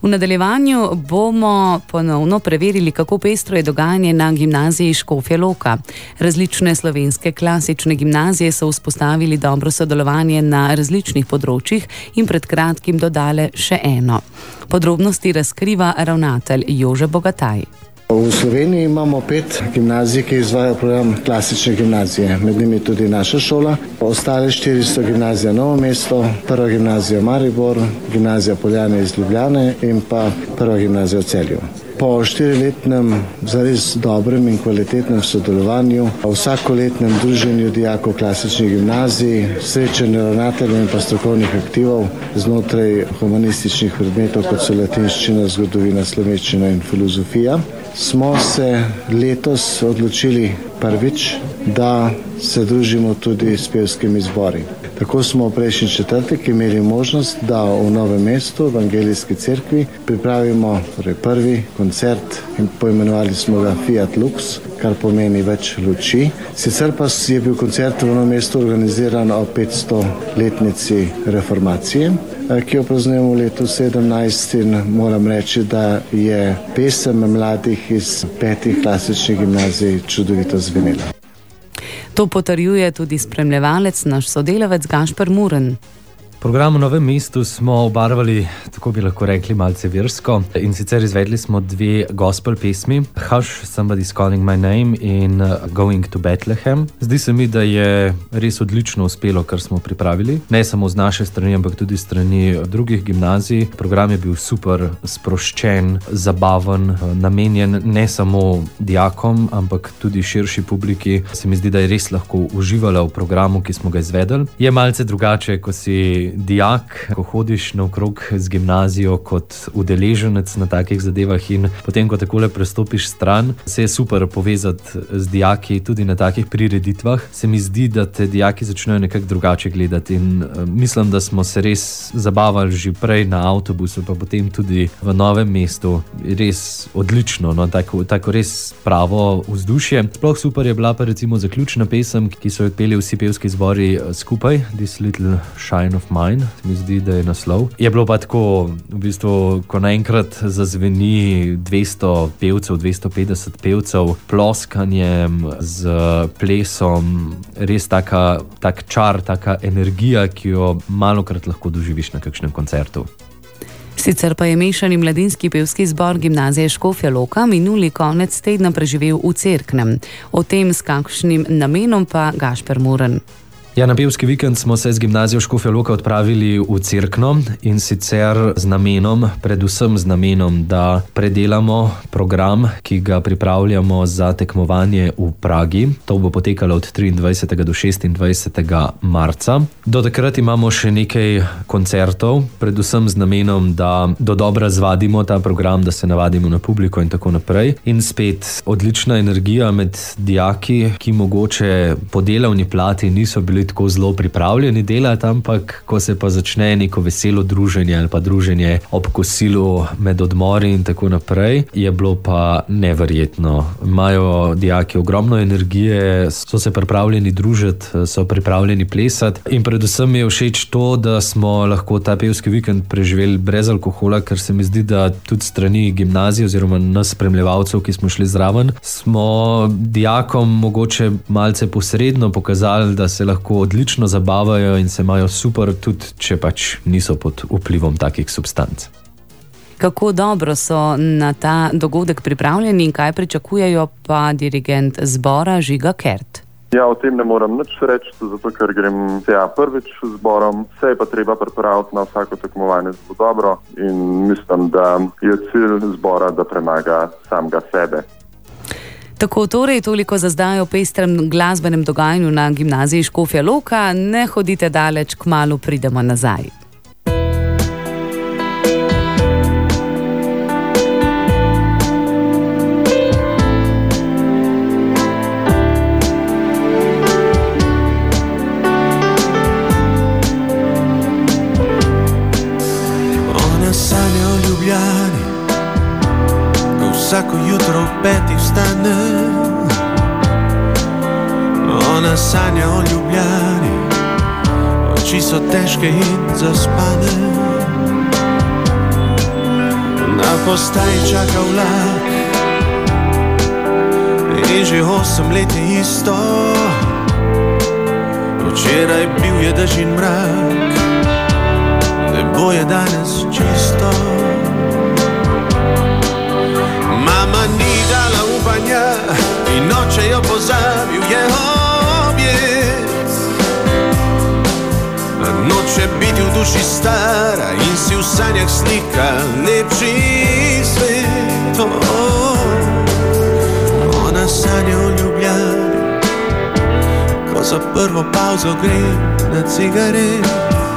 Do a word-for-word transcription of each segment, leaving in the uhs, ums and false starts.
V nadaljevanju bomo ponovno preverili, kako pestro je dogajanje na gimnaziji Škofja Loka. Različne slovenske klasične gimnazije so vzpostavili dobro sodelovanje na različnih področjih in pred kratkim dodale še eno. Podrobnosti razkriva ravnatelj Jože Bogataj. V Sloveniji imamo pet gimnazij, ki izvajajo program klasične gimnazije. Med njimi tudi naša šola. Ostale štiri so gimnazija Novo mesto, prva gimnazija Maribor, gimnazija Poljane iz Ljubljane in pa prva gimnazija v Celju. Po štiriletnem zares dobrem in kvalitetnem sodelovanju, vsakoletnem druženju dijakov klasičnih gimnazij, srečanju ravnateljev in pa strokovnih aktivov znotraj humanističnih predmetov, kot so latinščina, zgodovina, slovenščina in filozofija, smo se letos odločili prvič, da se družimo tudi s pevskimi zbori. Tako smo v prejšnji četrtek imeli možnost, da v Novem mestu, v Evangelijski cerkvi, pripravimo torej prvi koncert in poimenovali smo ga Fiat Lux, kar pomeni več luči. Sicer pa je bil koncert v Novem mestu organiziran o petstoletnici reformacije, ki jo praznujemo v letu sedemnajst, in moram reči, da je pesem mladih iz petih klasičnih gimnazij čudovito zvenela. To potrjuje tudi spremljevalec, naš sodelavec Gašper Muren. Program v Novem mestu smo obarvali, tako bi lahko rekli, malce versko, in sicer izvedli smo dve gospel pesmi, Hush, Somebody's Calling My Name in Going to Bethlehem. Zdi se mi, da je res odlično uspelo, kar smo pripravili, ne samo z naše strani, ampak tudi strani drugih gimnazij. Program je bil super, sproščen, zabaven, namenjen ne samo dijakom, ampak tudi širši publiki. Se mi zdi, da je res lahko uživala v programu, ki smo ga izvedli. Je malce drugače, ko si dijak, ko hodiš naokrog z gimnazijo kot udeleženec na takih zadevah, in potem, ko takole prestopiš stran, se je super povezati z dijaki tudi na takih prireditvah. Se mi zdi, da te dijaki začnejo nekako drugače gledati, in mislim, da smo se res zabavali že prej na avtobusu, pa potem tudi v Novem mestu. Res odlično, no, tako, tako res pravo vzdušje. Sploh super je bila pa recimo zaključna pesem, ki so jo odpeli vsi pevski zbori skupaj, This Little Shine of Mine, mi zdi, da je naslov. Je bilo pa tako, v bistvu, ko naenkrat zazveni dvesto pevcev, dvesto petdeset pevcev, ploskanjem, z plesom, res taka, tak čar, taka energija, ki jo malokrat lahko doživiš na kakšnem koncertu. Sicer pa je mešani mladinski pevski zbor gimnazije Škofja Loka minuli konec tedna preživel v Cerknem. O tem, s kakšnim namenom, pa Gašper Muren. Ja, na pevski vikend smo se z gimnazijo Škofja Loka odpravili v Cerkno, in sicer z namenom, predvsem z namenom, da predelamo program, ki ga pripravljamo za tekmovanje v Pragi. To bo potekalo od triindvajsetega do šestindvajsetega marca. Do takrat imamo še nekaj koncertov, predvsem z namenom, da dodobra zvadimo ta program, da se navadimo na publiko in tako naprej. In spet odlična energija med dijaki, ki mogoče po delovni plati niso bili tako zelo pripravljeni delati, ampak ko se pa začne neko veselo druženje ali pa druženje ob kosilu med odmori in tako naprej, je bilo pa neverjetno. Imajo dijaki ogromno energije, so se pripravljeni družiti, so pripravljeni plesati, in predvsem mi je všeč to, da smo lahko ta pevski vikend preživeli brez alkohola, ker se mi zdi, da tudi strani gimnazije oziroma nas spremljevalcev, ki smo šli zraven, smo dijakom mogoče malce posredno pokazali, da se lahko odlično zabavajo in se imajo super, tudi če pač niso pod vplivom takih substanc. Kako dobro so na ta dogodek pripravljeni in kaj pričakujejo pa dirigent zbora Žiga Kert? Ja, o tem ne moram nič reči, zato ker grem ja, prvič s zborom, vse je pa treba pripraviti na vsako tekmovanje zelo dobro, in mislim, da je cilj zbora, da premaga samega sebe. Tako torej, toliko za zdaj o pestrem glasbenem dogajanju na gimnaziji Škofja Loka. Ne hodite daleč, kmalu pridemo nazaj. Ona sanja o Ljubljani, ko vsako jutro v petih vstane. Ona sanja o Ljubljani, oči so težke in zaspane. postaji čaka vlak in že osem let je isto. Včeraj bil je dež in mrak, nebo je danes čisto. Mama ni dala upanja in oče jo pozabil je objet. Noče biti v duši stara in si v sanjah slika lepši svet. Ona sanja o Ljubljani, ko za prvo pauzo gre na cigaret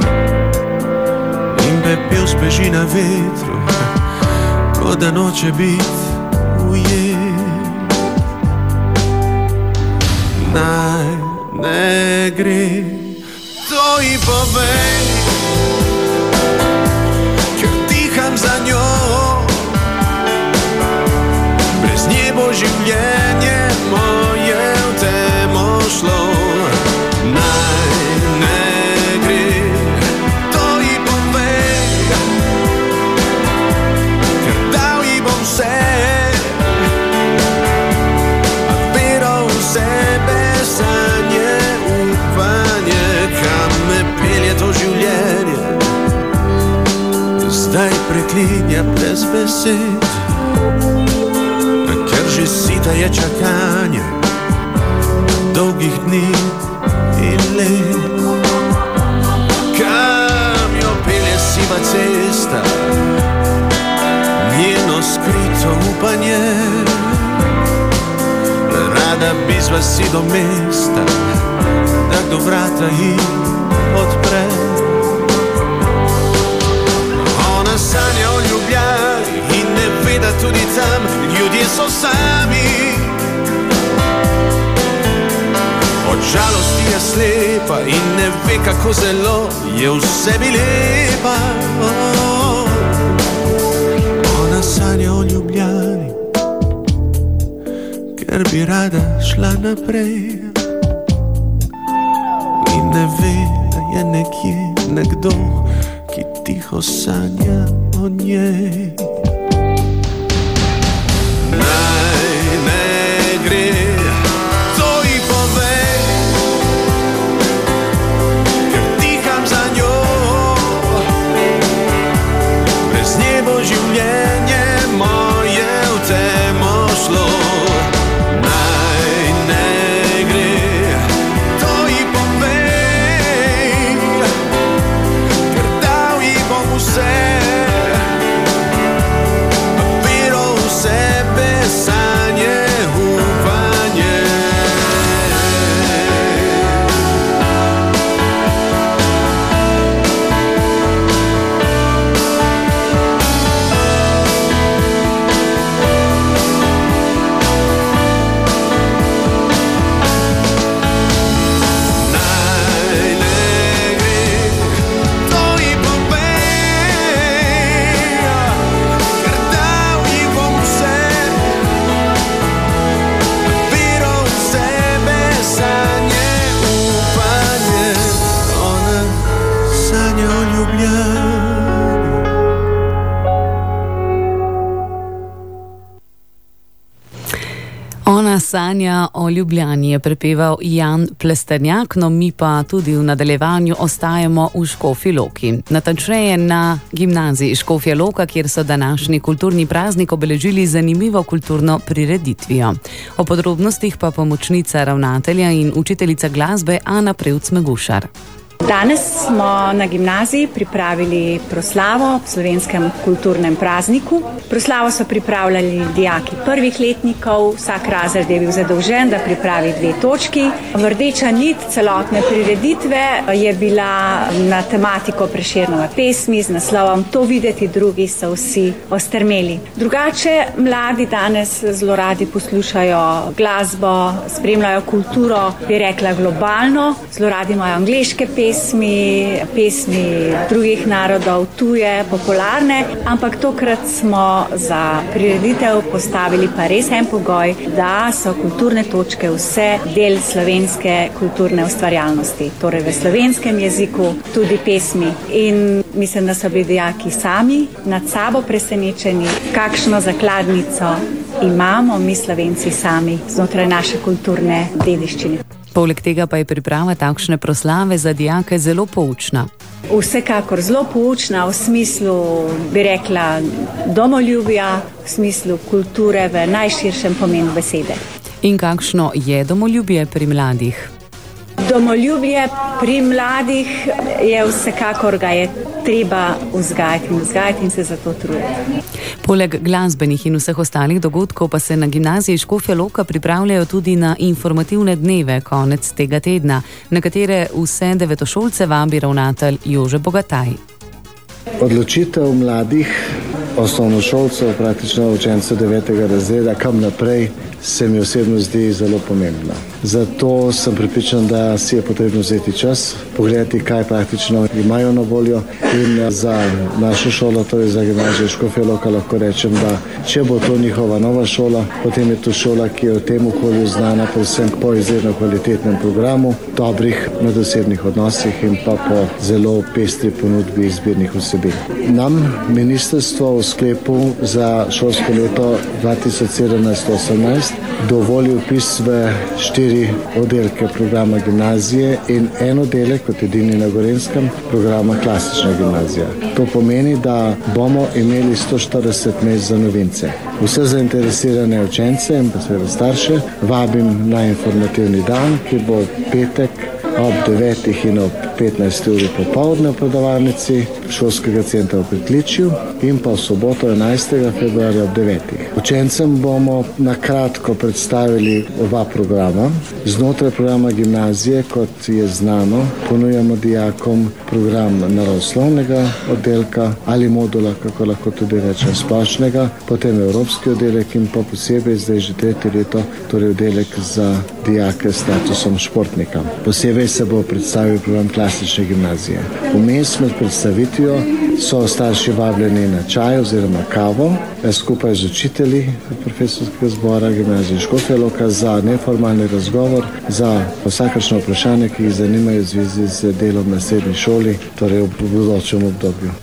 in pepel speži na vetru, ko da noče biti ujet. Naj ne gre, to ji povej, ker diham za njo. Brez nje bo življenje moje v temo šlo. Naj ne gre, to ji povej, ker dal ji bom vse, a vero v sebe, sanje, upanje, kam me pelje to življenje. Zdaj preklinja brez besed, ker že sita je čakanje dolgih dni in let. Kam jo pelje siva cesta, njeno skrito upanje. Rada bi z vasi do mesta, da do vrata ji odpre. Ona sanja o Ljubljani in ne ve, da tudi tam ljudje so sami. Od žalosti je slepa in ne ve, kako zelo je v sebi lepa. Ona sanja o Ljubljani, ker bi rada šla naprej in ne ve, da je nekje nekdo, ki tiho sanja o njej. Naj ne gre, to ji povej, ker diham za njo. Brez nje bo življenje moje v temo šlo. Naj ne gre, to ji povej, ker dal ji bom vse, vero v sebe, sanje, upanje. Naj ne gre, to ji povej, ker dal ji bom vse, vero v sebe, sanje, upanje. Ona sanja o Ljubljani. Ona sanja o Ljubljani je prepeval Jan Plestenjak, no mi pa tudi v nadaljevanju ostajamo v Škofji Loki. Natančneje na gimnaziji Škofja Loka, kjer so današnji kulturni praznik obeležili zanimivo kulturno prireditvijo. O podrobnostih pa pomočnica ravnatelja in učiteljica glasbe Ana Prevc-Megušar. Danes smo na gimnaziji pripravili proslavo ob slovenskem kulturnem prazniku. Proslavo so pripravljali dijaki prvih letnikov, vsak razred je bil zadolžen, da pripravi dve točki. Rdeča nit celotne prireditve je bila na tematiko Prešernove pesmi z naslovom To videti drugi so vsi ostrmeli. Drugače, mladi danes zelo radi poslušajo glasbo, spremljajo kulturo, bi rekla globalno, zelo radi imajo angleške pesmi, pesmi, pesmi drugih narodov, tuje, popularne, ampak tokrat smo za prireditev postavili pa res en pogoj, da so kulturne točke vse del slovenske kulturne ustvarjalnosti, torej v slovenskem jeziku tudi pesmi. In mislim, da so bili dijaki sami nad sabo presenečeni, kakšno zakladnico imamo mi Slovenci sami znotraj naše kulturne dediščine. Poleg tega pa je priprava takšne proslave za dijake zelo poučna. Vsekakor zelo poučna v smislu, bi rekla, domoljubja, v smislu kulture v najširšem pomenu besede. In kakšno je domoljubje pri mladih? Domoljubje pri mladih je vsekakor, ga je treba vzgajati in vzgajati in se za to truditi. Poleg glasbenih in vseh ostalih dogodkov pa se na gimnaziji Škofja Loka pripravljajo tudi na informativne dneve konec tega tedna, na katere vse devetošolce vabi ravnatelj Jože Bogataj. Odločitev mladih osnovnošolcev, praktično učencev devetega razreda, kam naprej, se mi osebno zdi zelo pomembna. Zato sem prepričan, da si je potrebno vzeti čas, pogledati, kaj praktično imajo na voljo, in za našo šolo, torej za gimnazijo Škofja Loka, lahko rečem, da če bo to njihova nova šola, potem je to šola, ki je v tem okolju znana predvsem po izredno kvalitetnem programu, dobrih medosebnih odnosih in pa po zelo pestri ponudbi izbirnih vsebin. Nam ministrstvo v sklepu za šolsko leto dva tisoč sedemnajst osemnajst dovoli vpis v štiri oddelke programa gimnazije in en oddelek, kot edini na Gorenjskem, programa klasična gimnazija. To pomeni, da bomo imeli sto štirideset mest za novince. Vse zainteresirane učence in pa seveda starše vabim na informativni dan, ki bo petek ob devetih in ob petnajsti uri popoldne v predavalnici šolskega centra v Pritličju in pa v soboto enajstega februarja ob devetih. Učencem bomo na kratko predstavili oba programa. Znotraj programa gimnazije, kot je znano, ponujamo dijakom program naravoslovnega oddelka ali modula, kako lahko tudi rečem, splošnega, potem evropski oddelek in pa posebej zdaj že tretje leto, torej oddelek za dijake s statusom športnika. Posebej se bo predstavil program klasične gimnazije. Vmes med predstavitvijo so starši vabljeni na čaj oziroma kavo, skupaj z učitelji profesorskega zbora gimnazije Škofja Loka za neformalni razgovor, za vsakršno vprašanje, ki jih zanimajo v zvezi z delom na srednji šoli, torej v bodočem obdobju.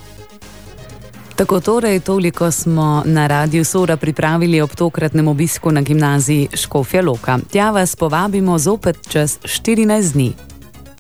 Tako torej, toliko smo na Radiu Sora pripravili ob tokratnem obisku na gimnaziji Škofja Loka. Tja vas povabimo zopet čez štirinajst dni.